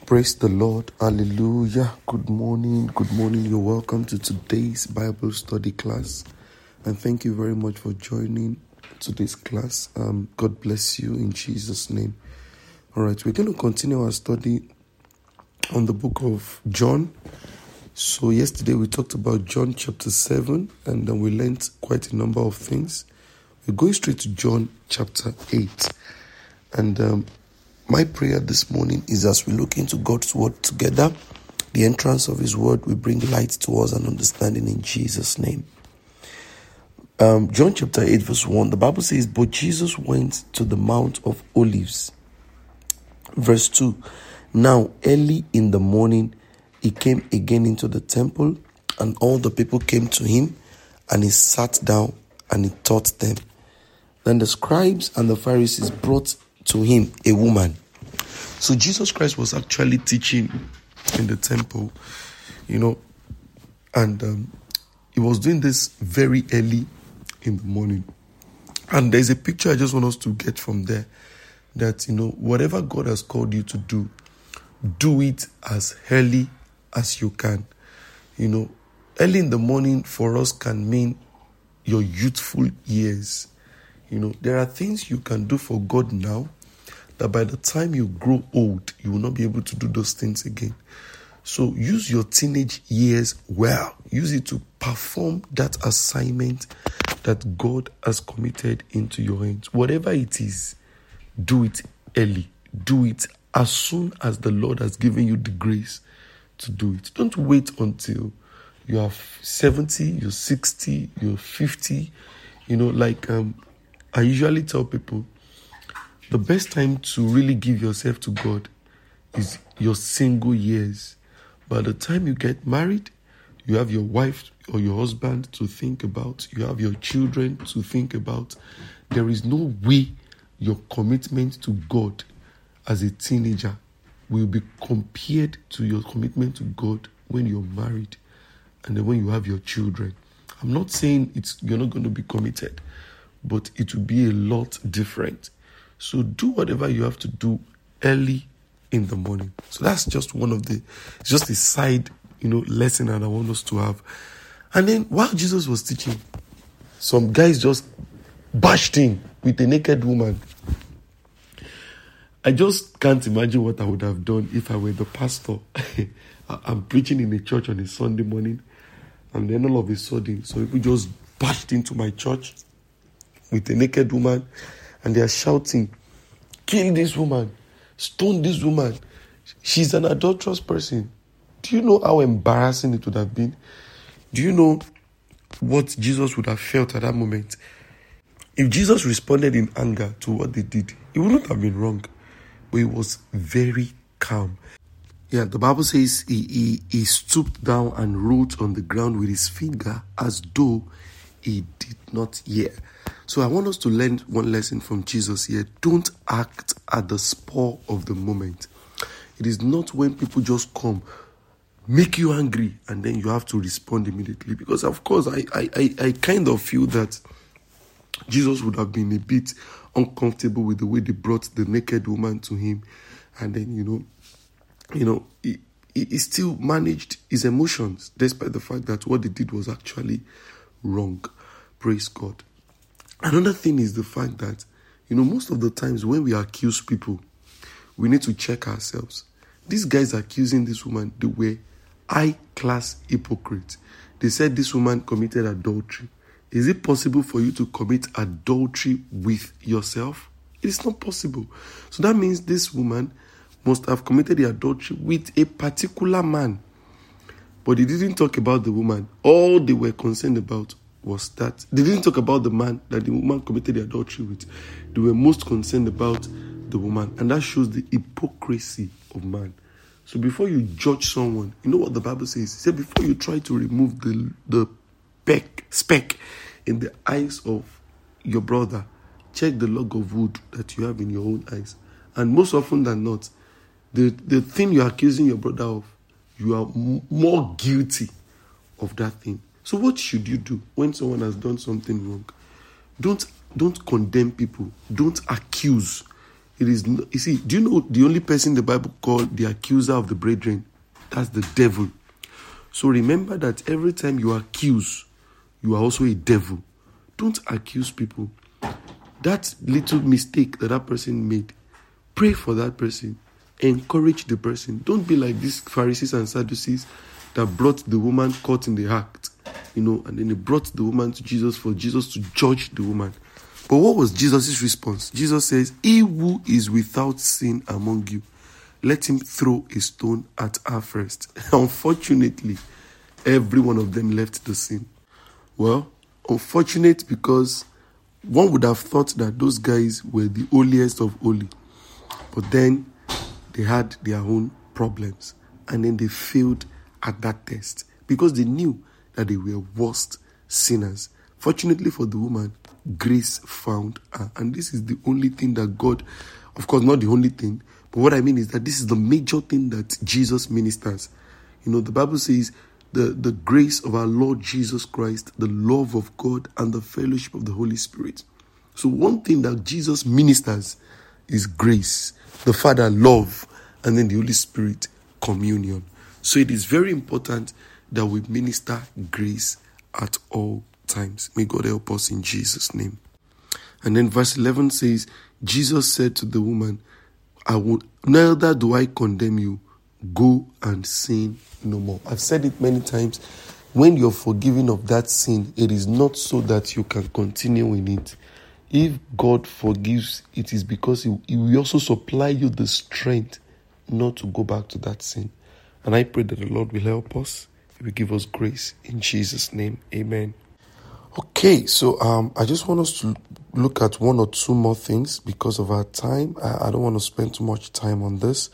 Praise the Lord. Hallelujah. Good morning. Good morning. You're welcome to today's Bible study class. And thank you very much for joining today's class. God bless you in Jesus' name. All right, we're going to continue our study on the book of John. So yesterday we talked about John chapter 7, and then we learned quite a number of things. We're going straight to John chapter 8. And my prayer this morning is, as we look into God's word together, the entrance of his word will bring light to us and understanding in Jesus' name. John chapter 8 verse 1, the Bible says, "But Jesus went to the Mount of Olives." Verse 2, "Now early in the morning he came again into the temple, and all the people came to him, and he sat down and he taught them. Then the scribes and the Pharisees brought to him a woman." So Jesus Christ was actually teaching in the temple, and he was doing this very early in the morning. And there's a picture I just want us to get from there, that, whatever God has called you to do it as early as you can. Early in the morning for us can mean your youthful years. There are things you can do for God now that by the time you grow old, you will not be able to do those things again. So use your teenage years well. Use it to perform that assignment that God has committed into your hands. Whatever it is, do it early. Do it as soon as the Lord has given you the grace to do it. Don't wait until you are 70, you're 60, you're 50. I usually tell people, the best time to really give yourself to God is your single years. By the time you get married, you have your wife or your husband to think about. You have your children to think about. There is no way your commitment to God as a teenager will be compared to your commitment to God when you're married and then when you have your children. I'm not saying you're not going to be committed, but it will be a lot different. So do whatever you have to do early in the morning. So that's just just a side, lesson that I want us to have. And then while Jesus was teaching, some guys just bashed in with a naked woman. I just can't imagine what I would have done if I were the pastor. I'm preaching in a church on a Sunday morning, and then all of a sudden, some people just bashed into my church with a naked woman, and they are shouting, "Kill this woman, stone this woman, she's an adulterous person." Do you know how embarrassing it would have been? Do you know what Jesus would have felt at that moment? If Jesus responded in anger to what they did, it wouldn't have been wrong, but he was very calm. Yeah, the Bible says he stooped down and wrote on the ground with his finger as though he did not hear. So I want us to learn one lesson from Jesus here. Don't act at the spur of the moment. It is not when people just come, make you angry, and then you have to respond immediately. Because of course, I kind of feel that Jesus would have been a bit uncomfortable with the way they brought the naked woman to him. And then, he still managed his emotions, despite the fact that what they did was actually wrong. Praise God. Another thing is the fact that, most of the times when we accuse people, we need to check ourselves. These guys accusing this woman, they were high-class hypocrites. They said this woman committed adultery. Is it possible for you to commit adultery with yourself? It is not possible. So that means this woman must have committed the adultery with a particular man. But they didn't talk about the woman. All they were concerned about was that they didn't talk about the man that the woman committed the adultery with. They were most concerned about the woman. And that shows the hypocrisy of man. So before you judge someone, you know what the Bible says? It said before you try to remove the speck in the eyes of your brother, check the log of wood that you have in your own eyes. And most often than not, the thing you're accusing your brother of, you are more guilty of that thing. So what should you do when someone has done something wrong? Don't condemn people. Don't accuse. It is, you see, do you know the only person the Bible called the accuser of the brethren? That's the devil. So remember that every time you accuse, you are also a devil. Don't accuse people. That little mistake that person made, pray for that person. Encourage the person. Don't be like these Pharisees and Sadducees that brought the woman caught in the act, and then they brought the woman to Jesus for Jesus to judge the woman. But what was Jesus' response? Jesus says, "He who is without sin among you, let him throw a stone at her first." Unfortunately, every one of them left the scene. Well, unfortunate because one would have thought that those guys were the holiest of holy. But then they had their own problems. And then they failed at that test because they knew that they were worst sinners. Fortunately for the woman, grace found her. And this is the only thing that God, of course, not the only thing, but what I mean is that this is the major thing that Jesus ministers. The Bible says the grace of our Lord Jesus Christ, the love of God, and the fellowship of the Holy Spirit. So one thing that Jesus ministers is grace, the Father, love, and then the Holy Spirit, communion. So it is very important that we minister grace at all times. May God help us in Jesus' name. And then verse 11 says, Jesus said to the woman, neither do I condemn you. Go and sin no more. I've said it many times. When you're forgiven of that sin, it is not so that you can continue in it. If God forgives, it is because He will also supply you the strength not to go back to that sin. And I pray that the Lord will help us. He will give us grace in Jesus' name. Amen. Okay, so I just want us to look at one or two more things because of our time. I don't want to spend too much time on this.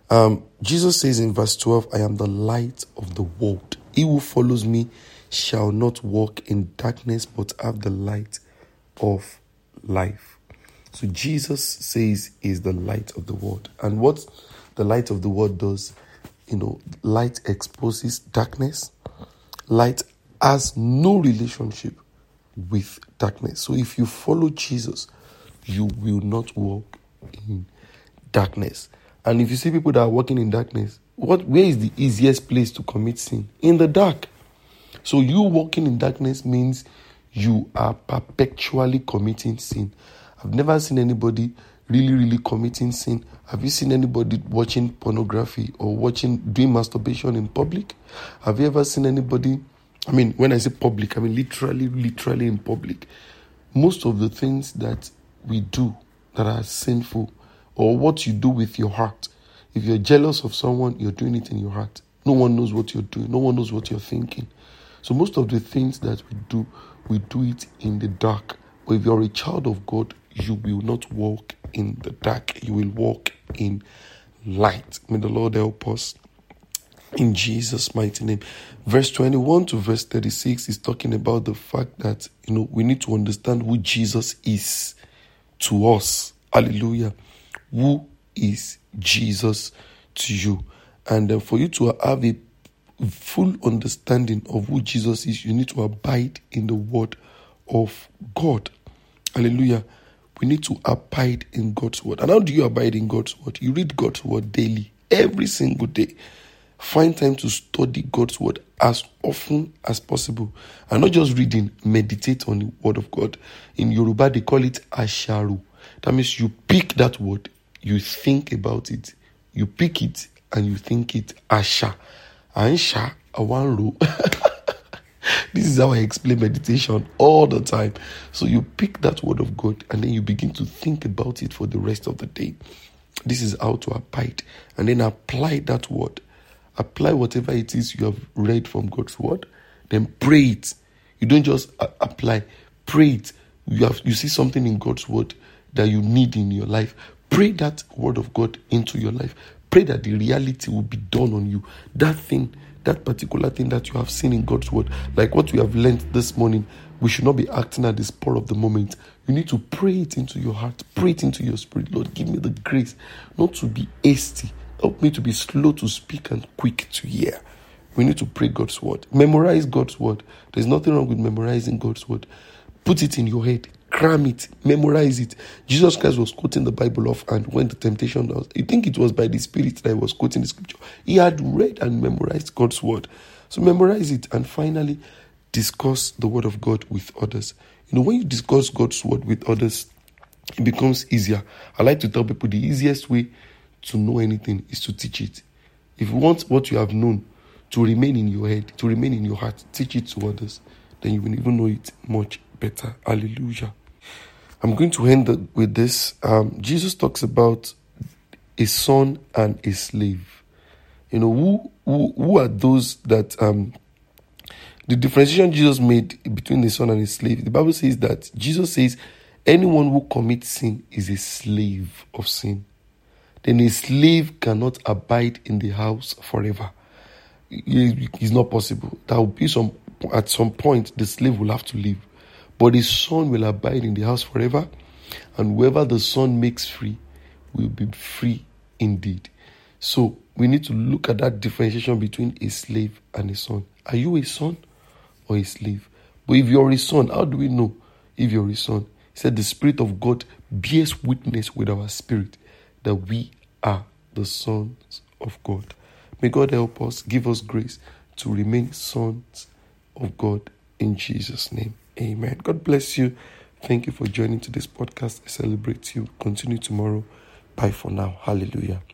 Jesus says in verse 12, I am the light of the world. He who follows me shall not walk in darkness, but have the light of life. So Jesus says he is the light of the world. And what the light of the world does, light exposes darkness. Light has no relationship with darkness. So if you follow Jesus, you will not walk in darkness. And if you see people that are walking in darkness, where is the easiest place to commit sin? In the dark. So you walking in darkness means you are perpetually committing sin. I've never seen anybody really committing sin. Have you seen anybody watching pornography or doing masturbation in public? Have you ever seen anybody, when I say public, literally in public? Most of the things that we do that are sinful, or what you do with your heart. If you're jealous of someone, you're doing it in your heart. No one knows what you're doing. No one knows what you're thinking. So most of the things that we do it in the dark. But if you're a child of God, you will not walk in the dark. You will walk in light. May the Lord help us in Jesus' mighty name. Verse 21 to verse 36 is talking about the fact that, we need to understand who Jesus is to us. Hallelujah. Who is Jesus to you? And for you to have a full understanding of who Jesus is, you need to abide in the word of God. Hallelujah. We need to abide in God's word. And how do you abide in God's word? You read God's word daily, every single day. Find time to study God's word as often as possible. And not just reading, meditate on the word of God. In Yoruba, they call it asharu. That means you pick that word, you think about it, you pick it, and you think it. Asha. Ansha, awanru. This is how I explain meditation all the time. So you pick that word of God, and then you begin to think about it for the rest of the day. This is how to abide. And then apply that word. Apply whatever it is you have read from God's word. Then pray it. You don't just apply. Pray it. You see something in God's word that you need in your life. Pray that word of God into your life. Pray that the reality will be done on you. That particular thing that you have seen in God's word, like what we have learned this morning, we should not be acting at the spur of the moment. You need to pray it into your heart. Pray it into your spirit. Lord, give me the grace not to be hasty. Help me to be slow to speak and quick to hear. We need to pray God's word. Memorize God's word. There's nothing wrong with memorizing God's word. Put it in your head. Cram it, memorize it. Jesus Christ was quoting the Bible off, and when the temptation was, I think it was by the Spirit that he was quoting the scripture. He had read and memorized God's word. So memorize it, and finally, discuss the word of God with others. When you discuss God's word with others, it becomes easier. I like to tell people the easiest way to know anything is to teach it. If you want what you have known to remain in your head, to remain in your heart, teach it to others. Then you will even know it much better. Hallelujah. I'm going to end with this. Jesus talks about a son and a slave. Who are those that the differentiation Jesus made between the son and a slave? The Bible says that Jesus says anyone who commits sin is a slave of sin. Then a slave cannot abide in the house forever. It's not possible. There will be at some point the slave will have to leave. But the son will abide in the house forever, and whoever the son makes free will be free indeed. So we need to look at that differentiation between a slave and a son. Are you a son or a slave? But if you're a son, how do we know if you're a son? He said the Spirit of God bears witness with our spirit that we are the sons of God. May God help us, give us grace to remain sons of God in Jesus' name. Amen. God bless you. Thank you for joining today's podcast. I celebrate you. Continue tomorrow. Bye for now. Hallelujah.